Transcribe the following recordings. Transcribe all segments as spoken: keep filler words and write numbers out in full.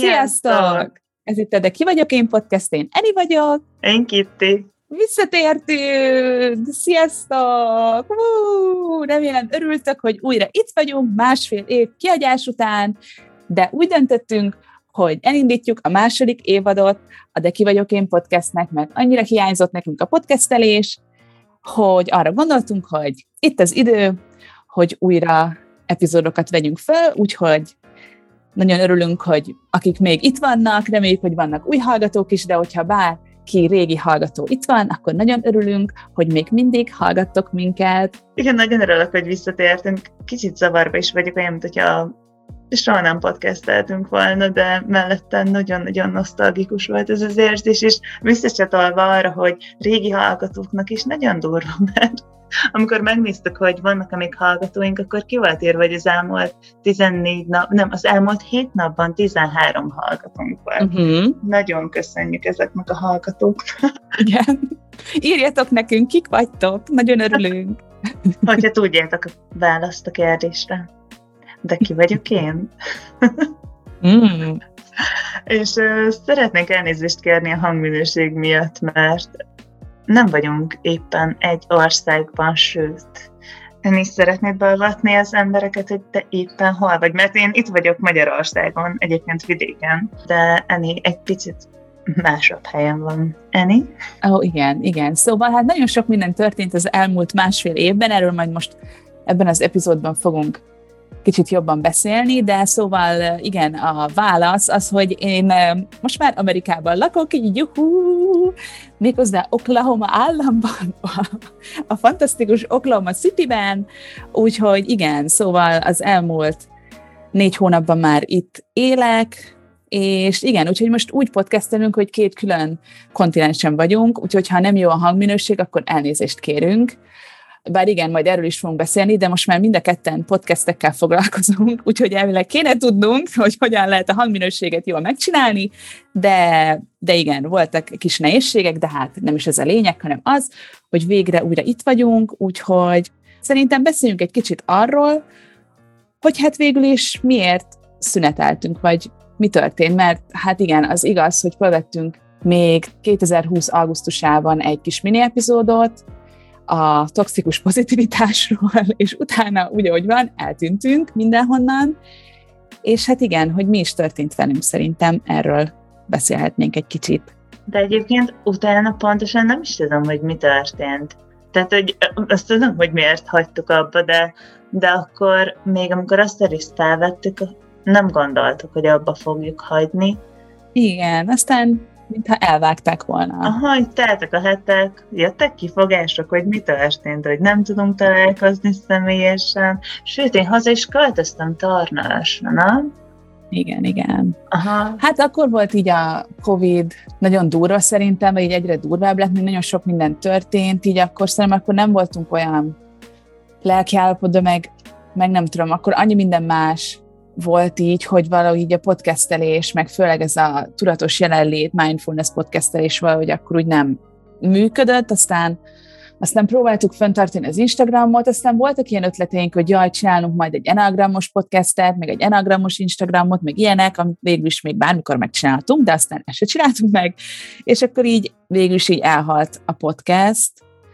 Sziasztok! Ez itt a De Ki vagyok én podcast, én Eni vagyok. Én Kitti. Visszatértünk! Sziasztok! Hú, remélem örültök, hogy újra itt vagyunk másfél év kiadás után, de úgy döntöttünk, hogy elindítjuk a második évadot a De Ki vagyok én podcastnek, mert annyira hiányzott nekünk a podcastelés, hogy arra gondoltunk, hogy itt az idő, hogy újra epizódokat vegyünk föl, úgyhogy nagyon örülünk, hogy akik még itt vannak, reméljük, hogy vannak új hallgatók is, de hogyha bárki régi hallgató itt van, akkor nagyon örülünk, hogy még mindig hallgattok minket. Igen, nagyon örülök, hogy visszatértünk. Kicsit zavarba is vagyok, olyan, mint hogyha soha nem podcasteltünk volna, de mellette nagyon-nagyon nosztalgikus volt ez az érzés, és visszacsatolva arra, hogy régi hallgatóknak is nagyon durva, mert amikor megnéztük, hogy vannak amik hallgatóink, akkor ki volt írva, hogy az elmúlt tizennégy nap, nem, az elmúlt hét napban tizenhárom hallgatónk volt. Uh-huh. Nagyon köszönjük ezeknek a hallgatóknak. Igen. Írjatok nekünk, kik vagytok, nagyon örülünk. Hogyha tudjátok a választ a kérdésre. De ki vagyok én? Mm. És uh, szeretnék elnézést kérni a hangminőség miatt, mert nem vagyunk éppen egy országban, sőt, én is szeretnéd beavatni az embereket, hogy te éppen hol vagy, mert én itt vagyok Magyarországon, egyébként vidéken, de Eni egy picit másabb helyen van. Eni? Ó, oh, igen, igen. Szóval hát nagyon sok minden történt az elmúlt másfél évben, erről majd most ebben az epizódban fogunk kicsit jobban beszélni, de szóval igen, a válasz az, hogy én most már Amerikában lakok, így juhú, méghozzá Oklahoma államban, a fantasztikus Oklahoma Cityben, úgyhogy igen, szóval az elmúlt négy hónapban már itt élek, és igen, úgyhogy most úgy podcastelünk, hogy két külön kontinensen vagyunk, úgyhogy ha nem jó a hangminőség, akkor elnézést kérünk. Bár igen, majd erről is fogunk beszélni, de most már mind a ketten podcastekkel foglalkozunk, úgyhogy elvileg kéne tudnunk, hogy hogyan lehet a hangminőséget jól megcsinálni, de, de igen, voltak kis nehézségek, de hát nem is ez a lényeg, hanem az, hogy végre újra itt vagyunk, úgyhogy szerintem beszéljünk egy kicsit arról, hogy hát végül is miért szüneteltünk, vagy mi történt, mert hát igen, az igaz, hogy felvettünk még kétezer-húsz augusztusában egy kis mini epizódot, a toxikus pozitivitásról, és utána, úgy, ahogy van, eltűntünk mindenhonnan, és hát igen, hogy mi is történt velünk, szerintem erről beszélhetnénk egy kicsit. De egyébként utána pontosan nem is tudom, hogy mi történt. Tehát, hogy azt tudom, hogy miért hagytuk abba, de, de akkor még amikor azt a részt felvettük, nem gondoltuk, hogy abba fogjuk hagyni. Igen, aztán mintha elvágták volna. Aha, hogy teltek a hetek, jöttek kifogások, hogy mi történt, hogy nem tudunk találkozni személyesen. Sőt, én haza is költöztem Tarnásra, nem? Igen, igen. Aha. Hát akkor volt így a Covid nagyon durva szerintem, vagy így egyre durvább lett, még nagyon sok minden történt, így akkor szerintem akkor nem voltunk olyan lelkiállapotban, meg, meg nem tudom, akkor annyi minden más volt így, hogy valahogy így a podcastelés, meg főleg ez a tudatos jelenlét, mindfulness podcastelés valahogy akkor úgy nem működött, aztán, aztán próbáltuk fenntartani az Instagramot, aztán voltak ilyen ötleteink, hogy jaj, csinálunk majd egy enagramos podcastet, meg egy enagramos Instagramot, meg ilyenek, amit végül is még bármikor megcsináltunk, de aztán ezt se csináltunk meg, és akkor így végül is így elhalt a podcast.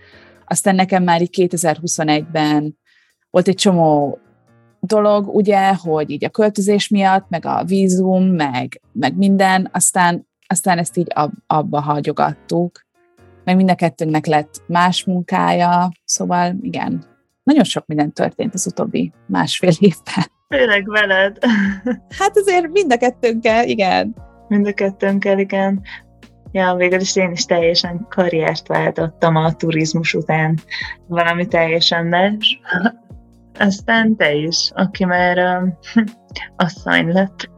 Aztán nekem már így kétezer-huszonegyben volt egy csomó dolog, ugye, hogy így a költözés miatt, meg a vízum, meg, meg minden, aztán, aztán ezt így ab, abba hagyogattuk, meg mind a kettőnknek lett más munkája, szóval igen, nagyon sok minden történt az utóbbi másfél évben. Főleg veled. Hát azért mind a kettőnkkel, igen. Mind a kettőnkkel, igen. Ja, végül is én is teljesen karriert váltottam a turizmus után, valami teljesen más. Aztán te is, aki már um, asszony lett.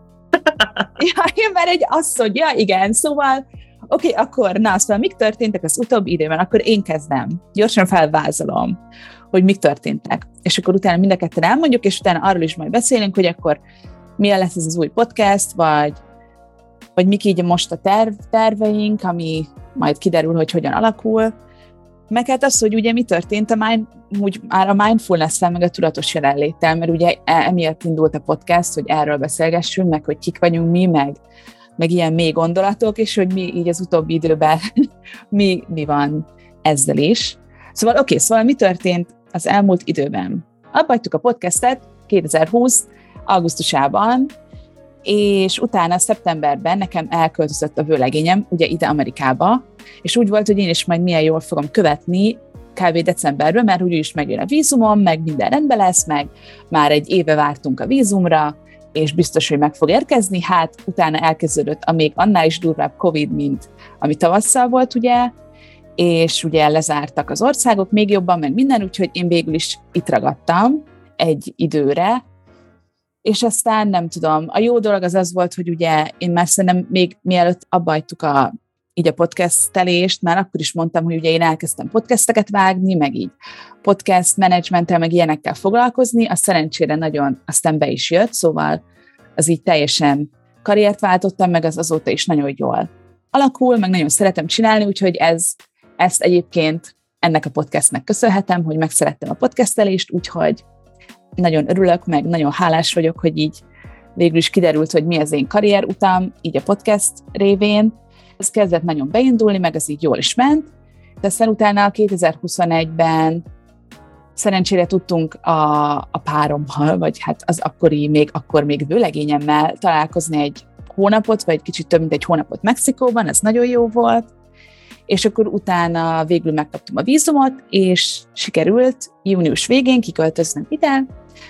Ja, én már egy asszony, ja igen, szóval oké, okay, akkor na, szóval mik történtek az utóbbi időben, akkor én kezdem. Gyorsan felvázolom, hogy mik történtek. És akkor utána mind a ketten elmondjuk, és utána arról is majd beszélünk, hogy akkor milyen lesz ez az új podcast, vagy, vagy mik így most a terv, terveink, ami majd kiderül, hogy hogyan alakul. Meg hát az, hogy ugye mi történt a úgy már a mindfulness-szel, meg a tudatos jelenléttel, mert ugye emiatt indult a podcast, hogy erről beszélgessünk, meg hogy kik vagyunk mi, meg, meg ilyen mély gondolatok, és hogy mi így az utóbbi időben mi, mi van ezzel is. Szóval oké, okay, szóval mi történt az elmúlt időben? Abbajtuk a podcastet kétezer-húsz augusztusában, és utána szeptemberben nekem elköltözött a vőlegényem, ugye ide Amerikába, és úgy volt, hogy én is majd milyen jól fogom követni kb. Decemberben, mert úgyis megjön a vízumom, meg minden rendben lesz, meg már egy éve vártunk a vízumra, és biztos, hogy meg fog érkezni, hát utána elkezdődött a még annál is durvább Covid, mint ami tavasszal volt, ugye, és ugye lezártak az országok még jobban, meg minden, úgyhogy én végül is itt ragadtam egy időre, és aztán nem tudom, a jó dolog az az volt, hogy ugye én már szerintem még mielőtt abbajtuk a, így a podcastelést, már akkor is mondtam, hogy ugye én elkezdtem podcasteket vágni, meg így podcast menedzsmenttel, meg ilyenekkel foglalkozni, az szerencsére nagyon aztán be is jött, szóval az így teljesen karriert váltottam, meg az azóta is nagyon jól alakul, meg nagyon szeretem csinálni, úgyhogy ez, ezt egyébként ennek a podcastnek köszönhetem, hogy megszerettem a podcastelést, úgyhogy nagyon örülök, meg nagyon hálás vagyok, hogy így végül is kiderült, hogy mi az én karrierutam, így a podcast révén. Ez kezdett nagyon beindulni, meg ez így jól is ment. De aztán utána kétezer-huszonegyben szerencsére tudtunk a, a párommal, vagy hát az akkori, még akkor még vőlegényemmel találkozni egy hónapot, vagy kicsit több mint egy hónapot Mexikóban, ez nagyon jó volt. És akkor utána végül megkaptam a vízumot, és sikerült június végén kiköltöznöm ide,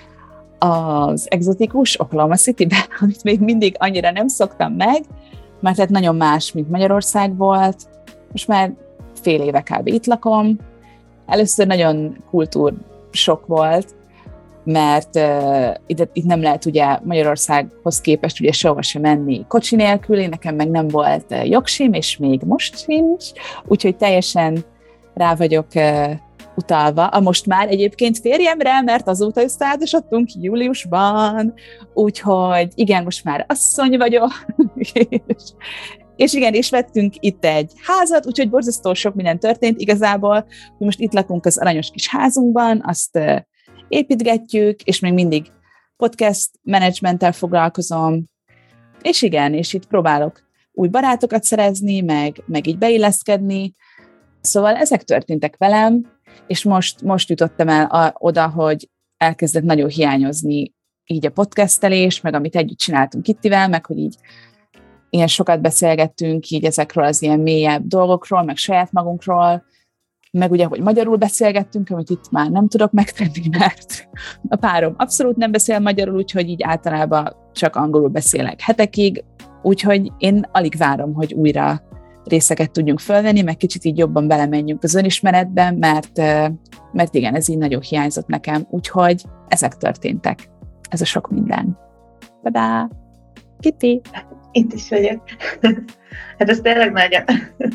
az egzotikus Oklahoma Citybe, amit még mindig annyira nem szoktam meg, mert hát nagyon más, mint Magyarország volt. Most már fél éve kb. Itt lakom. Először nagyon kultúrsok volt, mert uh, itt, itt nem lehet ugye Magyarországhoz képest ugye sehova sem menni kocsi nélkül, én nekem meg nem volt uh, jogsim, és még most sincs, úgyhogy teljesen rá vagyok uh, utalva. A most már egyébként férjemre, mert azóta összeházasodtunk júliusban, úgyhogy igen, most már asszony vagyok, és, és igen, és vettünk itt egy házat, úgyhogy borzasztó sok minden történt igazából, hogy most itt lakunk az aranyos kis házunkban, azt uh, építgetjük, és még mindig podcast menedzsmenttel foglalkozom, és igen, és itt próbálok új barátokat szerezni, meg, meg így beilleszkedni, szóval ezek történtek velem, és most, most jutottam el a, oda, hogy elkezdett nagyon hiányozni így a podcastelés, meg amit együtt csináltunk Kittivel, meg hogy így ilyen sokat beszélgettünk így ezekről az ilyen mélyebb dolgokról, meg saját magunkról, meg ugye, hogy magyarul beszélgettünk, amit itt már nem tudok megtenni, mert a párom abszolút nem beszél magyarul, úgyhogy így általában csak angolul beszélek hetekig, úgyhogy én alig várom, hogy újra részeket tudjunk fölvenni, meg kicsit így jobban belemenjünk az önismeretbe, mert, mert igen, ez így nagyon hiányzott nekem, úgyhogy ezek történtek. Ez a sok minden. Tadá! Kitti! Itt is vagyok. Hát ez tényleg nagyon...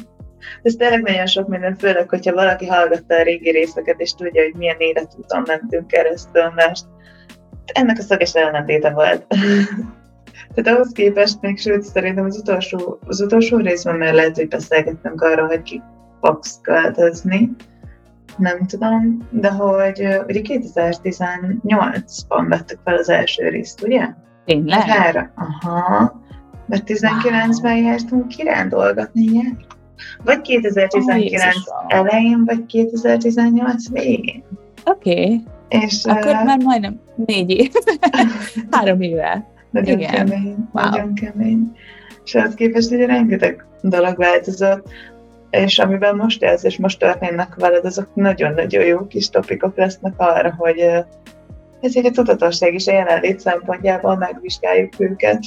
Ez tényleg nagyon sok minden, főleg, hogyha valaki hallgatta a régi részeket, és tudja, hogy milyen életúton mentünk keresztül, mert ennek a szöges ellentéte volt. Tehát ahhoz képest még, sőt, szerintem az utolsó, az utolsó részben már lehet, hogy beszélgettünk arról, hogy ki fogsz költözni. Nem tudom, de hogy ugye kétezer-tizennyolcban vettük fel az első részt, ugye? Tényleg? Hára. Aha. Mert tizenkilencben wow. jártunk kirándolgatni, ugye? Vagy kétezer-tizenkilenc oh, elején, vagy kétezer-tizennyolc végén. Oké. Okay. És akkor uh, már majdnem négy év. Három éve. Nagyon igen. kemény. Wow. Nagyon kemény. És ahhoz képest ugye rengeteg dolog változott, és amiben most élsz, és most történnek veled, azok nagyon-nagyon jó kis topikok lesznek arra, hogy uh, ezért a tudatosság is a jelenlét szempontjából megvizsgáljuk őket.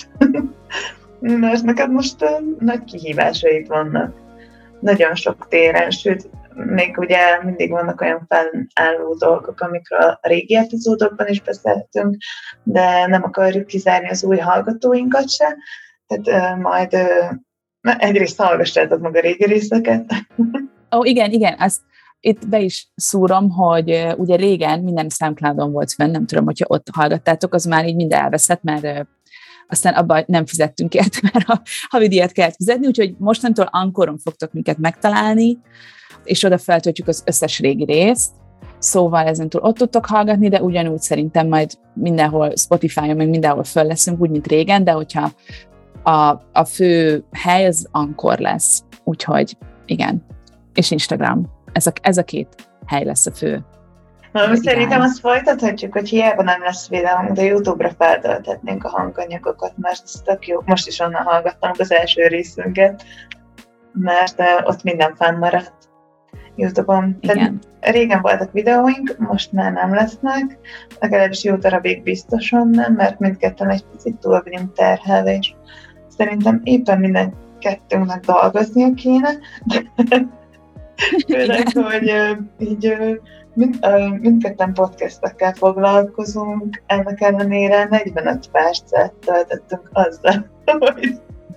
Mert neked most uh, nagy kihívásaid vannak. Nagyon sok téren, sőt, még ugye mindig vannak olyan fennálló dolgok, amikről a régi epizódokban is beszéltünk, de nem akarjuk kizárni az új hallgatóinkat se, tehát uh, majd uh, egyrészt hallgassátok meg a régi részeket. Ó, oh, igen, igen, azt itt be is szúrom, hogy uh, ugye régen minden SoundCloudon volt fenn, nem tudom, hogyha ott hallgattátok, az már így mind elveszett, mert uh, aztán abban nem fizettünk érte, mert a havidíjat kellett fizetni, úgyhogy mostantól Anchoron fogtok minket megtalálni, és oda feltöltjük az összes régi részt, Szóval ezentúl ott tudtok hallgatni, de ugyanúgy szerintem majd mindenhol Spotify-on, meg mindenhol föl leszünk, úgy, mint régen, de hogyha a, a fő hely az Anchor lesz. Úgyhogy igen. És Instagram. Ez a, ez a két hely lesz a fő. Na, szerintem azt folytathatjuk, hogy hiába nem lesz videónk, de YouTube-ra feltölthetnénk a hanganyagokat, mert ez tök jó. Most is onnan hallgattam az első részünket, mert uh, ott minden fenn maradt YouTube-on. Tehát régen voltak videóink, most már nem lesznek, legalábbis jó darabig biztosan nem, mert mindketten egy picit túl vagyunk terhelve, és szerintem éppen minden kettőnknek dolgoznia kéne, de főleg, hogy uh, így uh, mind, uh, mindketten podcastekkel foglalkozunk, ennek ellenére negyvenöt percet töltöttünk azzal, hogy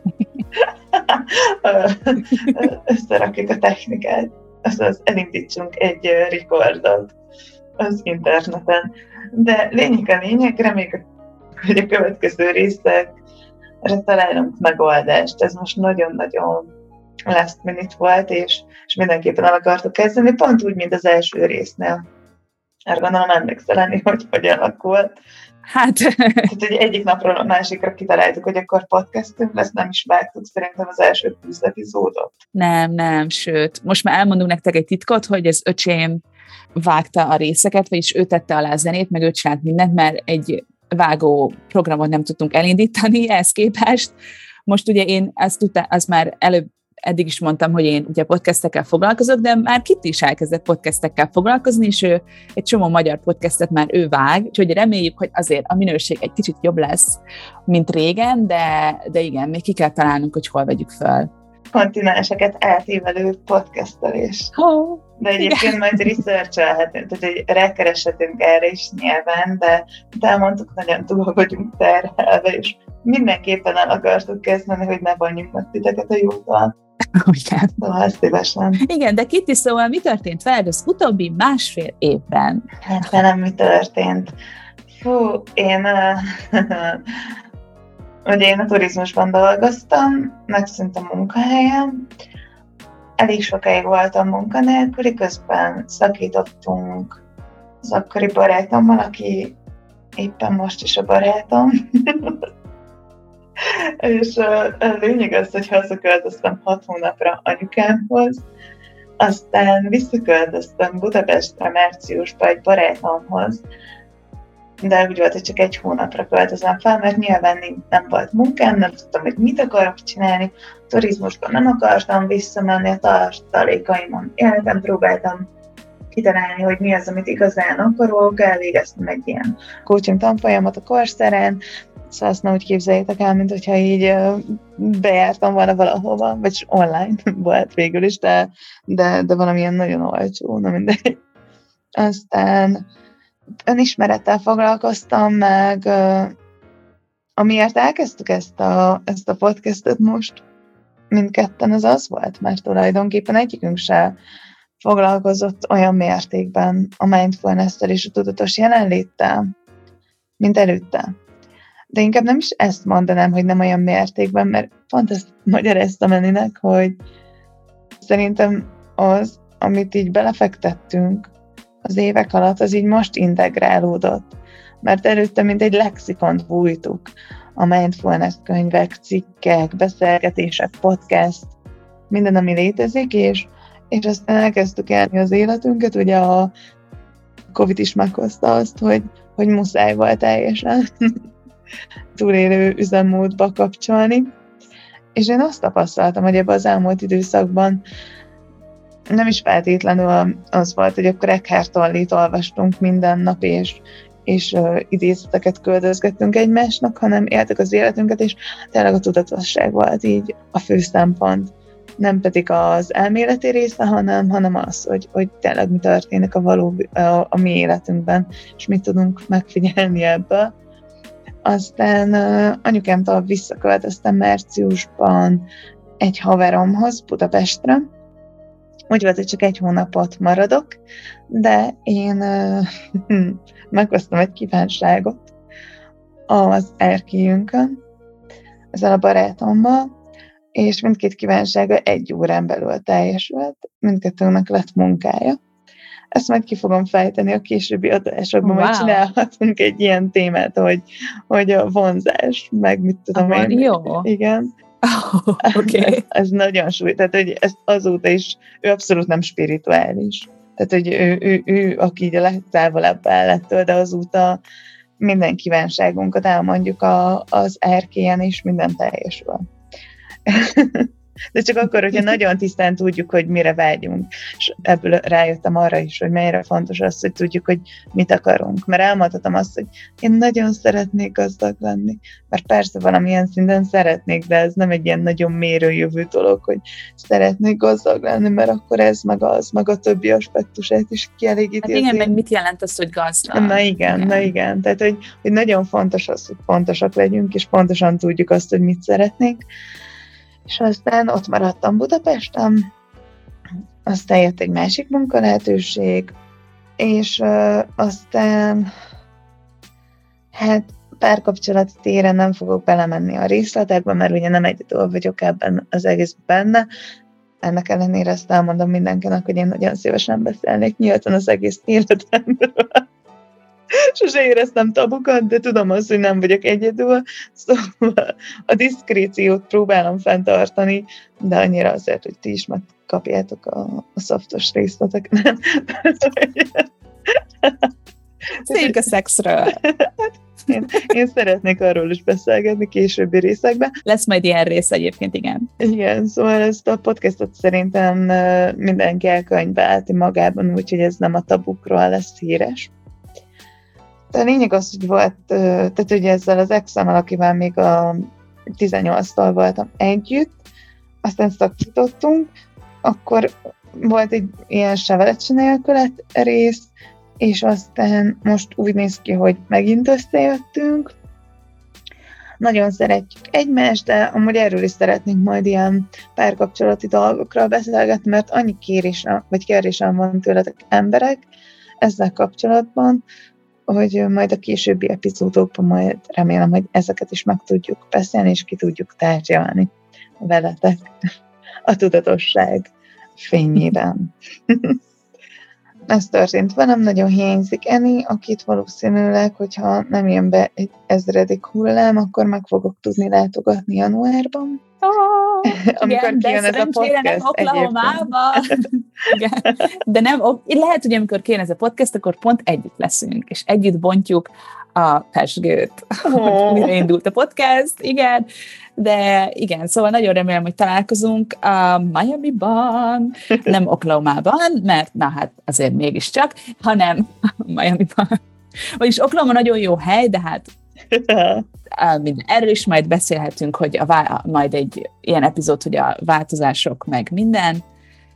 összerakjuk a technikát, azaz elindítsunk egy rekordot az interneten. De lényeg a lényeg, reméljük, hogy a következő részekre találunk megoldást. Ez most nagyon-nagyon last minute volt, és, és mindenképpen el akartuk kezdeni, pont úgy, mint az első résznél. Erre gondolom emlékszel lenni, hogy hogy alakult. Hát... Tehát, hogy egyik napról a másikra kitaláltuk, hogy akkor podcastünk lesz, nem is vágtuk szerintem az első tíz epizódot. Nem, nem, sőt. Most már elmondunk nektek egy titkot, hogy az öcsém vágta a részeket, vagyis ő tette alá a zenét, meg ő csinált mindent, mert egy vágó programot nem tudtunk elindítani ehhez képest. Most ugye én ezt tudta, az már előbb eddig is mondtam, hogy én ugye podcastekkel foglalkozok, de már Kitty is elkezdett podcastekkel foglalkozni, és ő egy csomó magyar podcastet már ő vág, úgyhogy reméljük, hogy azért a minőség egy kicsit jobb lesz, mint régen, de, de igen, még ki kell találnunk, hogy hol vegyük föl. Kontinenseket átívelő podcastelés. Oh, de egyébként igen. Majd research-elhetünk, tehát hogy rákereshetünk erre is nyilván, de, de elmondtuk, nagyon túl vagyunk terhelve, és mindenképpen el akartuk kezdeni, hogy ne vonjunk meg titeket a jótól. Igen. Szóval szívesen. Igen, de Kitty, szóval mi történt veled az utóbbi másfél évben? Hát velem mi történt? Fú, én... Ugye én a turizmusban dolgoztam, megszűnt a munkahelyem, elég sokáig voltam munkanélküli, közben szakítottunk az akkori barátommal, aki éppen most is a barátom. És a lényeg az, hogy hazaköltöztem hat hónapra anyukámhoz, aztán visszaköltöztem Budapestre márciusban egy barátomhoz, de úgy volt, hogy csak egy hónapra költözem fel, mert nyilván nem volt munkám, nem tudtam, hogy mit akarok csinálni, a turizmusban nem akartam visszamenni, a tartalékaimon éltem, próbáltam kitalálni, hogy mi az, amit igazán akarok, elvégeztem egy ilyen coaching tanfolyamat a Courseren, szóval azt nem úgy képzeljétek el, mint hogyha így bejártam volna valahova, vagy online volt végül is, de, de, de valamilyen nagyon olcsó, na mindegy. Aztán önismerettel foglalkoztam, meg amiért elkezdtük ezt a, ezt a podcastot most, mindketten az az volt, mert tulajdonképpen egyikünk se foglalkozott olyan mértékben a mindfulness-tel és a tudatos jelenléttel, mint előtte. De inkább nem is ezt mondanám, hogy nem olyan mértékben, mert pont ezt magyaráztam Eninek, hogy szerintem az, amit így belefektettünk az évek alatt, az így most integrálódott. Mert előtte mint egy lexikont bújtuk. A mindfulness könyvek, cikkek, beszélgetések, podcast, minden, ami létezik, és, és aztán elkezdtük élni az életünket. Ugye a Covid is meghozta azt, hogy, hogy muszáj volt teljesen túlélő üzemmódba kapcsolni. És én azt tapasztaltam, hogy ebben az elmúlt időszakban nem is feltétlenül az volt, hogy akkor Eckhart Tollit olvastunk minden nap, és, és uh, idézeteket küldözgettünk egymásnak, hanem éltük az életünket, és tényleg a tudatosság volt így a fő szempont. Nem pedig az elméleti része, hanem, hanem az, hogy, hogy tényleg mi történik a, való, a, a mi életünkben, és mit tudunk megfigyelni ebből. Aztán uh, anyukámtól visszaköltöztem márciusban egy haveromhoz Budapestre. Úgy volt, hogy csak egy hónapot maradok, de én uh, meghoztam egy kívánságot az erkélyünkön, ezzel a barátommal, és mindkét kívánsága egy órán belül teljesült, mindkettőnknek lett munkája. ezt majd ki fogom fejteni a későbbi adásokban, Wow. majd csinálhatunk egy ilyen témát, hogy, hogy a vonzás, meg mit tudom Aha, én. jó. Igen. Oh, oké. Okay. Ez nagyon súly, tehát hogy ez azóta is, ő abszolút nem spirituális. Tehát, hogy ő, ő, ő aki így a legtávolabb áll ettől, de azóta minden kívánságunkat elmondjuk a, az erkélyen, és minden teljesül. De csak akkor, hogyha nagyon tisztán tudjuk, hogy mire vágyunk. És ebből rájöttem arra is, hogy mennyire fontos az, hogy tudjuk, hogy mit akarunk. Mert elmondhatom azt, hogy én nagyon szeretnék gazdag lenni. Mert persze valamilyen szinten szeretnék, de ez nem egy ilyen nagyon mérőjövő dolog, hogy szeretnék gazdag lenni, mert akkor ez meg az, meg a többi aspektusát is kielégíti. Hát igen, meg mit jelent az, hogy gazdag? Na igen, igen, na igen. Tehát, hogy, hogy nagyon fontos az, hogy pontosak legyünk, és pontosan tudjuk azt, hogy mit szeretnénk. És aztán ott maradtam Budapesten, aztán jött egy másik munkalehetőség, és uh, aztán hát párkapcsolati téren nem fogok belemenni a részletekbe, mert ugye nem egyedül vagyok ebben az egész benne. Ennek ellenére ezt elmondom mindenkinek, hogy én nagyon szívesen beszélnék nyíltan az egész életemről. Sose éreztem tabukat, de tudom azt, hogy nem vagyok egyedül, szóval a diszkréciót próbálom fenntartani, de annyira azért, hogy ti is megkapjátok a, a szoftos részleteket. Széljünk a szexről. Én, én szeretnék arról is beszélgetni későbbi részekben. Lesz majd ilyen rész egyébként, igen. Igen, szóval ezt a podcastot szerintem mindenki elkönyvelheti magában, úgyhogy ez nem a tabukról lesz híres. De a lényeg az, hogy volt, tehát ugye ezzel az ex-emmel, akivel még a tizennyolctól voltam együtt, aztán szakítottunk, akkor volt egy ilyen severecse nélkület rész, és aztán most úgy néz ki, hogy megint összejöttünk. Nagyon szeretjük egymást, de amúgy erről is szeretnénk majd ilyen párkapcsolati dolgokról beszélgetni, mert annyi kérésem, vagy kérésem van tőletek emberek ezzel kapcsolatban, hogy majd a későbbi epizódokban majd remélem, hogy ezeket is meg tudjuk beszélni, és ki tudjuk tárgyalni veletek a tudatosság fényében. Ez történt velem, nagyon hiányzik Eni, akit valószínűleg, hogyha nem jön be egy ezredik hullám, akkor meg fogok tudni látogatni januárban. Oh, amikor igen, kijön ez a podcast egyébként. Igen, de nem, lehet, hogy amikor kijön ez a podcast, akkor pont együtt leszünk, és együtt bontjuk a pezsgőt. Oh. Mire indult a podcast, igen, de igen, szóval nagyon remélem, hogy találkozunk a Miami-ban, nem Oklahoma-ban, mert na hát azért mégiscsak, hanem Miami-ban. Vagyis Oklahoma nagyon jó hely, de hát minden. Erről is majd beszélhetünk, hogy a vá- majd egy ilyen epizód, hogy a változások meg minden,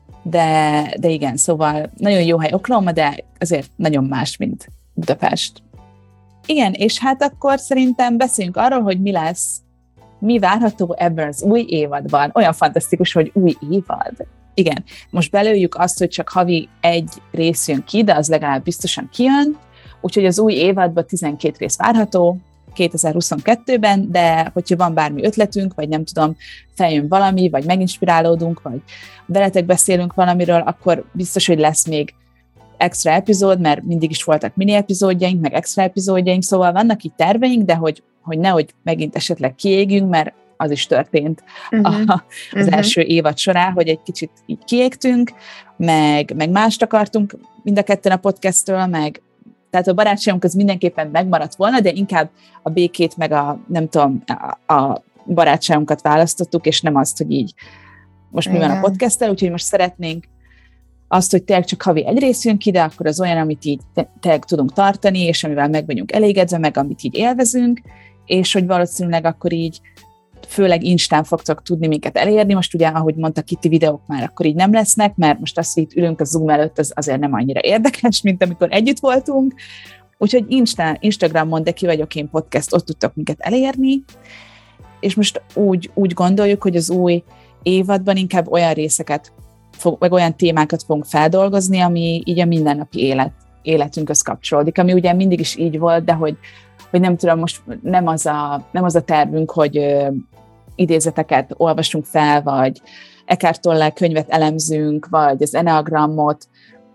de, de igen, szóval nagyon jó hely Oklahoma, de azért nagyon más, mint Budapest. Igen, és hát akkor szerintem beszéljünk arról, hogy mi lesz, mi várható ebben az új évadban. Olyan fantasztikus, hogy új évad. Igen, most belőjük azt, hogy csak havi egy rész jön ki, de az legalább biztosan kijön, úgyhogy az új évadban tizenkét rész várható, kétezer-huszonkettőben, de hogyha van bármi ötletünk, vagy nem tudom, feljön valami, vagy meginspirálódunk, vagy veletek beszélünk valamiről, akkor biztos, hogy lesz még extra epizód, mert mindig is voltak mini epizódjaink, meg extra epizódjaink, szóval vannak így terveink, de hogy, hogy nehogy megint esetleg kiégünk, mert az is történt uh-huh. a, az uh-huh. első évad során, hogy egy kicsit így kiégtünk, meg, meg mást akartunk mind a ketten a podcasttől, meg tehát a barátságunk az mindenképpen megmaradt volna, de inkább a békét, meg a, nem tudom, a, a barátságunkat választottuk, és nem azt, hogy így most mi van a podcasttel, úgyhogy most szeretnénk azt, hogy tényleg csak havi egy rész jön ki, de akkor az olyan, amit így tényleg tudunk tartani, és amivel meg vagyunk elégedve, meg amit így élvezünk, és hogy valószínűleg akkor így főleg Instán fogtok tudni minket elérni. Most ugye, ahogy mondta Kitty, videók már akkor így nem lesznek, mert most azt, hogy itt ülünk a Zoom előtt, az azért nem annyira érdekes, mint amikor együtt voltunk. Úgyhogy Insta, Instagramon, de ki vagyok én podcast, ott tudtok minket elérni. És most úgy, úgy gondoljuk, hogy az új évadban inkább olyan részeket, fog, meg olyan témákat fogunk feldolgozni, ami így a mindennapi élet, életünkhöz kapcsolódik, ami ugye mindig is így volt, de hogy hogy nem tudom, most nem az a, nem az a tervünk, hogy ö, idézeteket olvasunk fel, vagy Eckhart Tolle könyvet elemzünk, vagy az Enneagramot,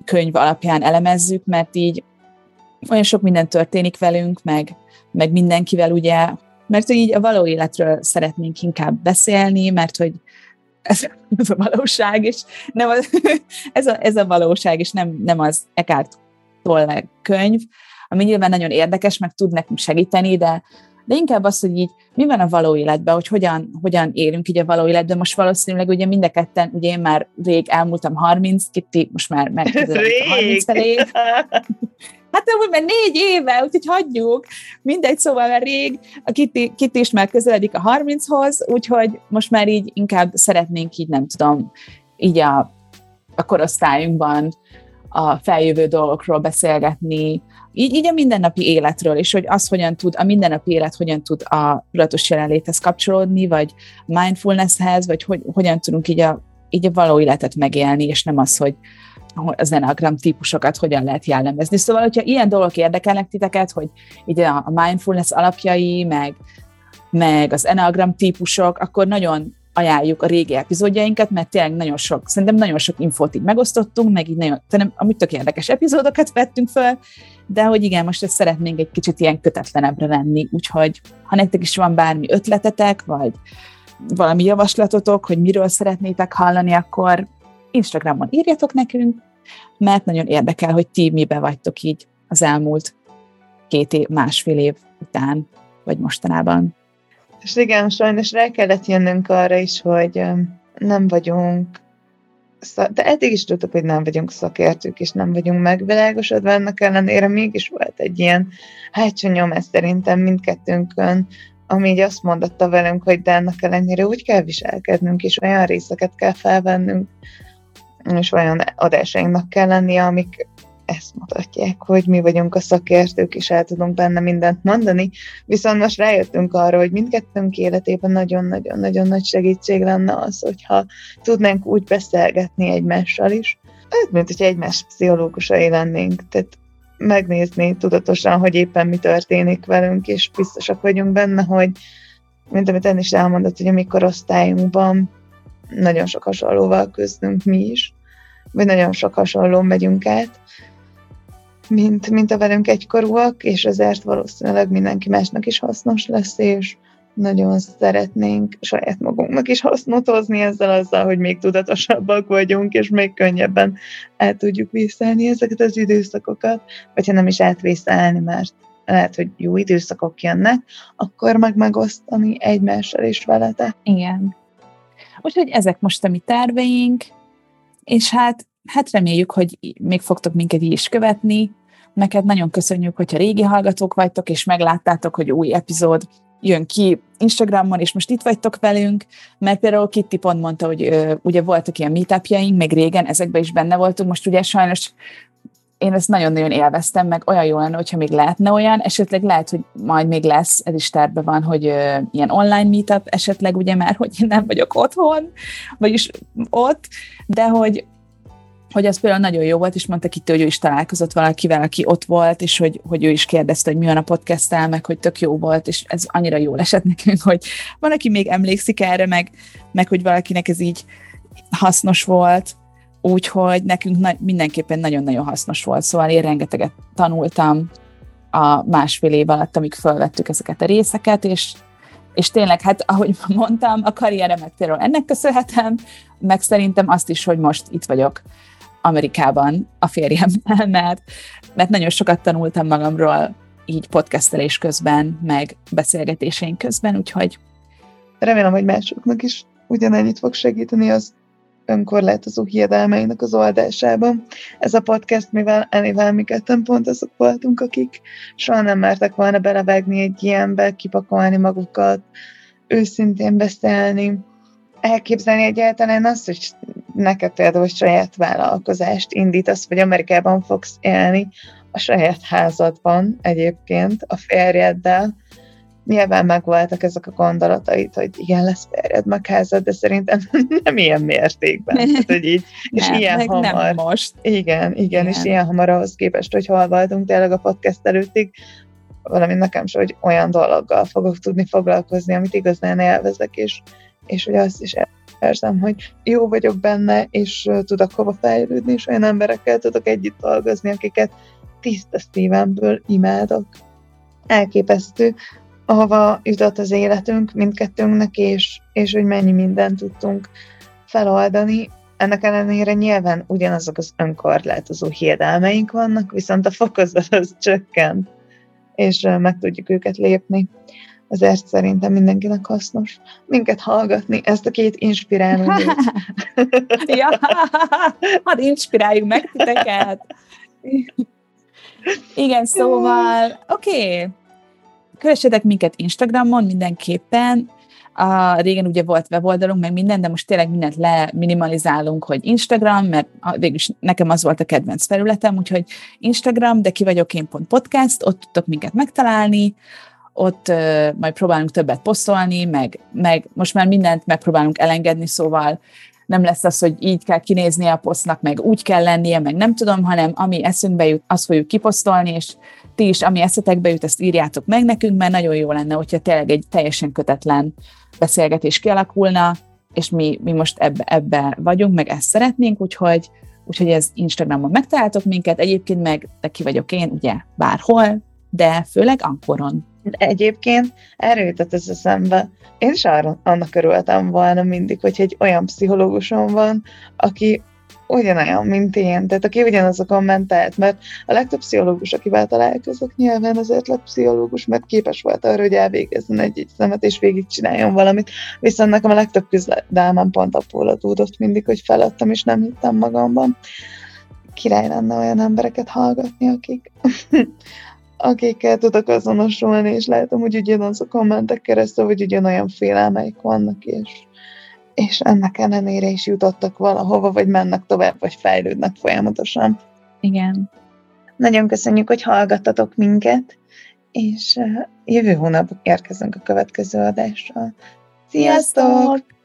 könyv alapján elemezzük, mert így olyan sok minden történik velünk, meg, meg mindenkivel, ugye, mert hogy így a való életről szeretnénk inkább beszélni, mert hogy ez, ez a valóság, és nem az, ez, a, ez a valóság, és nem, nem az Eckhart Tolle könyv, ami nyilván nagyon érdekes, meg tud nekünk segíteni, de, de inkább az, hogy így mi van a való életben, hogy hogyan, hogyan élünk így a való életben. Most valószínűleg ugye mind a ketten, ugye én már rég elmúltam harminc, Kitti most már megközelít a harminc felé. Hát amúgy már négy éve, úgyhogy hagyjuk. Mindegy, szóval már rég, a Kitti, Kitti is már közeledik a harminchoz, úgyhogy most már így inkább szeretnénk így, nem tudom, így a, a korosztályunkban a feljövő dolgokról beszélgetni, így, így a mindennapi életről, és hogy az hogyan tud, a mindennapi élet hogyan tud a tudatos jelenléthez kapcsolódni, vagy mindfulnesshez, vagy hogy, hogyan tudunk így a, így a való életet megélni, és nem az, hogy az enneagram típusokat hogyan lehet jellemezni. Szóval, hogyha ilyen dolgok érdekelnek titeket, hogy így a mindfulness alapjai, meg, meg az enneagram típusok, akkor nagyon ajánljuk a régi epizódjainkat, mert tényleg nagyon sok, szerintem nagyon sok infót így megosztottunk, meg így nagyon, amúgy tök érdekes epizódokat vettünk föl, de hogy igen, most ezt szeretnénk egy kicsit ilyen kötetlenebbre lenni, úgyhogy ha nektek is van bármi ötletetek, vagy valami javaslatotok, hogy miről szeretnétek hallani, akkor Instagramon írjatok nekünk, mert nagyon érdekel, hogy ti mibe vagytok így az elmúlt két év, másfél év után, vagy mostanában. És igen, sajnos rá kellett jönnünk arra is, hogy nem vagyunk, de eddig is tudtuk, hogy nem vagyunk szakértők, és nem vagyunk megvilágosodva, ennek ellenére mégis volt egy ilyen hátsó nyomás szerintem mindkettőnkön, ami így azt mondotta velünk, hogy de ennek ellenére úgy kell viselkednünk, és olyan részeket kell felvennünk, és olyan adásainknak kell lennie, amik ezt mutatják, hogy mi vagyunk a szakértők, és el tudunk benne mindent mondani, viszont most rájöttünk arra, hogy mindkettőnk életében nagyon-nagyon-nagyon nagy segítség lenne az, hogyha tudnánk úgy beszélgetni egymással is, hát, mint hogyha egymás pszichológusai lennénk, tehát megnézni tudatosan, hogy éppen mi történik velünk, és biztosak vagyunk benne, hogy mint amit ön is elmondott, hogy a mi korosztályunkban nagyon sok hasonlóval küzdünk mi is, vagy nagyon sok hasonlón megyünk át, mint, mint a velünk egykorúak, és ezért valószínűleg mindenki másnak is hasznos lesz, és nagyon szeretnénk saját magunknak is hasznot hozni ezzel azzal, hogy még tudatosabbak vagyunk, és még könnyebben át tudjuk vészelni ezeket az időszakokat, vagy ha nem is átvészelni, mert lehet, hogy jó időszakok jönnek, akkor meg megosztani egymással is veletek. Igen. Úgyhogy ezek most a mi terveink, és hát, hát reméljük, hogy még fogtok minket így is követni. Neked nagyon köszönjük, hogyha régi hallgatók vagytok, és megláttátok, hogy új epizód jön ki Instagramon, és most itt vagytok velünk, mert például Kitti pont mondta, hogy ö, ugye voltak ilyen meetupjaink, még régen ezekben is benne voltunk, most ugye sajnos én ezt nagyon-nagyon élveztem, meg olyan jó lenne, hogyha még lehetne olyan, esetleg lehet, hogy majd még lesz, ez is tervben van, hogy ö, ilyen online meetup esetleg, ugye már, hogy én nem vagyok otthon, vagyis ott, de hogy hogy az például nagyon jó volt, és mondta Kitti, hogy ő is találkozott valakivel, aki ott volt, és hogy, hogy ő is kérdezte, hogy mi van a podcasttel, meg hogy tök jó volt, és ez annyira jól esett nekünk, hogy van, aki még emlékszik erre, meg, meg hogy valakinek ez így hasznos volt, úgyhogy nekünk na- mindenképpen nagyon-nagyon hasznos volt, szóval én rengeteget tanultam a másfél év alatt, amíg felvettük ezeket a részeket, és és tényleg, hát ahogy mondtam, a karrieremet például ennek köszönhetem, meg szerintem azt is, hogy most itt vagyok Amerikában a férjemmel, mert, mert nagyon sokat tanultam magamról így podcastelés közben, meg beszélgetéseink közben, úgyhogy... Remélem, hogy másoknak is ugyanennyit fog segíteni az önkorlátozó hiedelmeinek az oldásában. Ez a podcast, mivel Enivel mi ketten pont azok voltunk, akik soha nem mertek volna belevágni egy ilyenbe, kipakolni magukat, őszintén beszélni, elképzelni egyáltalán azt, hogy neked például saját vállalkozást indítasz, vagy Amerikában fogsz élni a saját házadban egyébként, a férjeddel. Nyilván megvoltak ezek a gondolatait, hogy igen, lesz férjed, meg házad, de szerintem nem ilyen mértékben. Tehát, hogy így, és nem, ilyen hamar. Nem most. Igen, igen, igen, és ilyen hamar ahhoz képest, hogy hol voltunk tényleg a podcast előttig, valami nekem sem, hogy olyan dologgal fogok tudni foglalkozni, amit igazán élvezek, és, és hogy azt is érzem, hogy jó vagyok benne, és tudok hova fejlődni, és olyan emberekkel tudok együtt dolgozni, akiket tiszta szívemből imádok. Elképesztő, ahova jutott az életünk mindkettőnknek, és, és hogy mennyi mindent tudtunk feloldani. Ennek ellenére nyilván ugyanazok az önkorlátozó hiedelmeink vannak, viszont a fokozat az csökkent, és meg tudjuk őket lépni. Ezért szerintem mindenkinek hasznos minket hallgatni, ezt a két inspiráló nőt. Ja, hadd inspiráljuk meg titeket! Igen, szóval, oké, okay. Kövessetek minket Instagramon mindenképpen. A, régen ugye volt weboldalunk, meg minden, de most tényleg mindent leminimalizálunk, hogy Instagram, mert végülis nekem az volt a kedvenc felületem, úgyhogy Instagram, de ki vagyok én pont podcast, ott tudtok minket megtalálni, ott uh, majd próbálunk többet posztolni, meg, meg most már mindent megpróbálunk elengedni, szóval nem lesz az, hogy így kell kinéznie a posztnak, meg úgy kell lennie, meg nem tudom, hanem ami eszünkbe jut, azt fogjuk kiposztolni, és ti is, ami eszetekbe jut, ezt írjátok meg nekünk, mert nagyon jó lenne, hogyha tényleg egy teljesen kötetlen beszélgetés kialakulna, és mi, mi most ebbe, ebbe vagyunk, meg ezt szeretnénk, úgyhogy, úgyhogy ez Instagramon megtaláltok minket, egyébként meg, de ki vagyok én, ugye, bárhol, de főleg Anchoron. Egyébként erről jutott ez eszembe. Én is arra, annak örültem volna mindig, hogy egy olyan pszichológusom van, aki ugyanolyan, mint én, tehát aki ugyanazokon ment át, mert a legtöbb pszichológus, akivel találkozok, nyilván azért lett pszichológus, mert képes volt arra, hogy elvégezzen egy szemet, és végigcsináljon valamit. Viszont nekem a legtöbb küzdelmem pont abból adódott mindig, hogy feladtam, és nem hittem magamban. Király lenne olyan embereket hallgatni, akik... akikkel tudok azonosulni, és látom, hogy ugyanazokon mentek keresztül, hogy ugyanolyan félelmeik vannak, és, és ennek ellenére is jutottak valahova, vagy mennek tovább, vagy fejlődnek folyamatosan. Igen. Nagyon köszönjük, hogy hallgattatok minket, és jövő hónapban érkezünk a következő adással. Sziasztok!